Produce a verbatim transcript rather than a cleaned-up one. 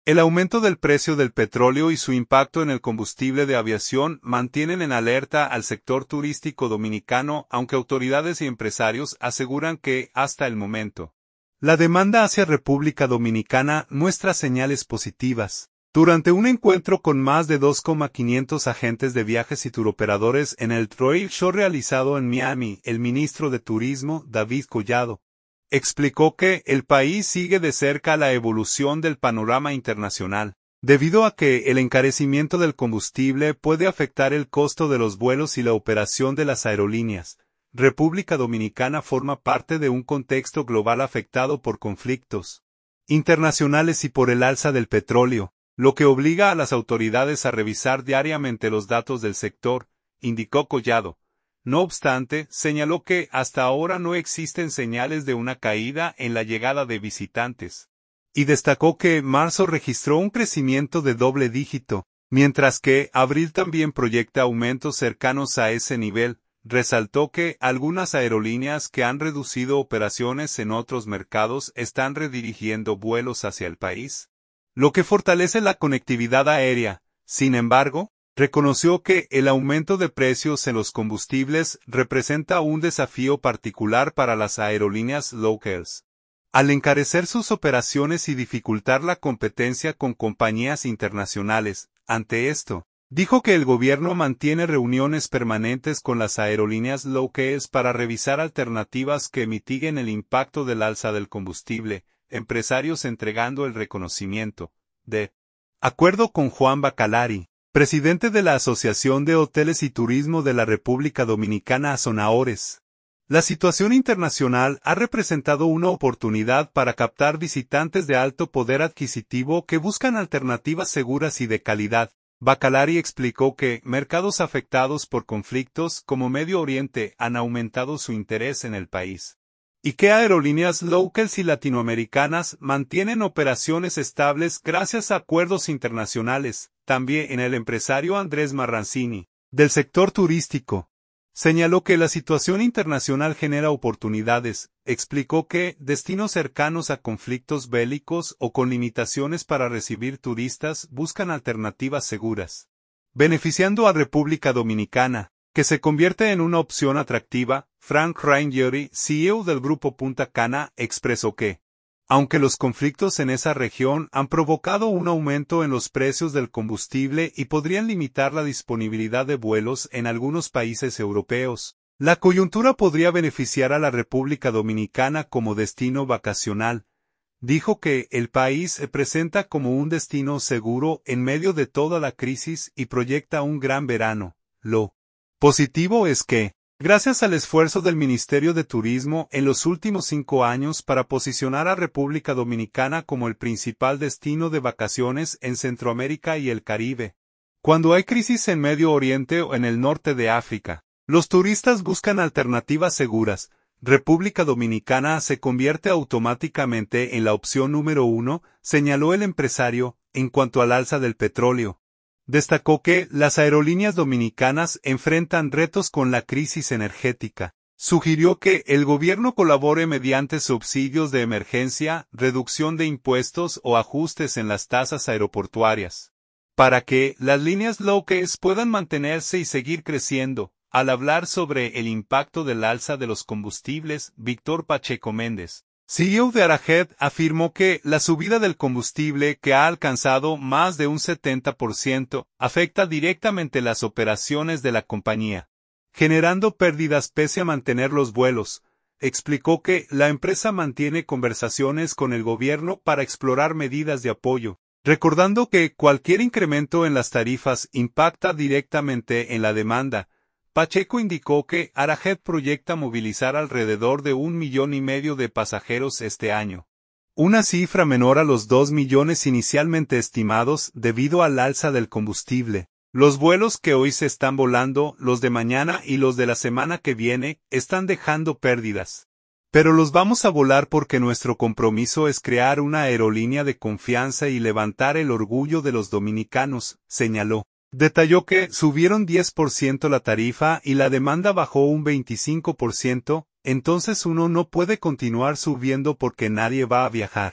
El aumento del precio del petróleo y su impacto en el combustible de aviación mantienen en alerta al sector turístico dominicano, aunque autoridades y empresarios aseguran que, hasta el momento, la demanda hacia República Dominicana muestra señales positivas. Durante un encuentro con más de dos mil quinientos agentes de viajes y turoperadores en el Trail Show realizado en Miami, el ministro de Turismo, David Collado, explicó que el país sigue de cerca la evolución del panorama internacional, debido a que el encarecimiento del combustible puede afectar el costo de los vuelos y la operación de las aerolíneas. República Dominicana forma parte de un contexto global afectado por conflictos internacionales y por el alza del petróleo, lo que obliga a las autoridades a revisar diariamente los datos del sector, indicó Collado. No obstante, señaló que hasta ahora no existen señales de una caída en la llegada de visitantes, y destacó que marzo registró un crecimiento de doble dígito, mientras que abril también proyecta aumentos cercanos a ese nivel. Resaltó que algunas aerolíneas que han reducido operaciones en otros mercados están redirigiendo vuelos hacia el país, lo que fortalece la conectividad aérea. Sin embargo, reconoció que el aumento de precios en los combustibles representa un desafío particular para las aerolíneas locales, al encarecer sus operaciones y dificultar la competencia con compañías internacionales. Ante esto, dijo que el gobierno mantiene reuniones permanentes con las aerolíneas locales para revisar alternativas que mitiguen el impacto del alza del combustible, empresarios entregando el reconocimiento, de acuerdo con Juan Bacalari, presidente de la Asociación de Hoteles y Turismo de la República Dominicana Azonaores. La situación internacional ha representado una oportunidad para captar visitantes de alto poder adquisitivo que buscan alternativas seguras y de calidad. Bacalari explicó que mercados afectados por conflictos como Medio Oriente han aumentado su interés en el país, y que aerolíneas locales y latinoamericanas mantienen operaciones estables gracias a acuerdos internacionales. También el empresario Andrés Marrancini, del sector turístico, señaló que la situación internacional genera oportunidades. Explicó que destinos cercanos a conflictos bélicos o con limitaciones para recibir turistas buscan alternativas seguras, beneficiando a República Dominicana, que se convierte en una opción atractiva. Frank Ranieri, C E O del Grupo Punta Cana, expresó que, aunque los conflictos en esa región han provocado un aumento en los precios del combustible y podrían limitar la disponibilidad de vuelos en algunos países europeos, la coyuntura podría beneficiar a la República Dominicana como destino vacacional. Dijo que el país se presenta como un destino seguro en medio de toda la crisis y proyecta un gran verano. Lo positivo es que, gracias al esfuerzo del Ministerio de Turismo en los últimos cinco años para posicionar a República Dominicana como el principal destino de vacaciones en Centroamérica y el Caribe, cuando hay crisis en Medio Oriente o en el norte de África, los turistas buscan alternativas seguras. República Dominicana se convierte automáticamente en la opción número uno, señaló el empresario. En cuanto al alza del petróleo, destacó que las aerolíneas dominicanas enfrentan retos con la crisis energética. Sugirió que el gobierno colabore mediante subsidios de emergencia, reducción de impuestos o ajustes en las tasas aeroportuarias, para que las líneas locales puedan mantenerse y seguir creciendo. Al hablar sobre el impacto del alza de los combustibles, Víctor Pacheco Méndez, C E O de Arajed, afirmó que la subida del combustible, que ha alcanzado más de un setenta por ciento, afecta directamente las operaciones de la compañía, generando pérdidas pese a mantener los vuelos. Explicó que la empresa mantiene conversaciones con el gobierno para explorar medidas de apoyo, recordando que cualquier incremento en las tarifas impacta directamente en la demanda. Pacheco indicó que Arajed proyecta movilizar alrededor de un millón y medio de pasajeros este año, una cifra menor a los dos millones inicialmente estimados debido al alza del combustible. Los vuelos que hoy se están volando, los de mañana y los de la semana que viene, están dejando pérdidas. Pero los vamos a volar porque nuestro compromiso es crear una aerolínea de confianza y levantar el orgullo de los dominicanos, señaló. Detalló que subieron diez por ciento la tarifa y la demanda bajó un veinticinco por ciento, entonces uno no puede continuar subiendo porque nadie va a viajar.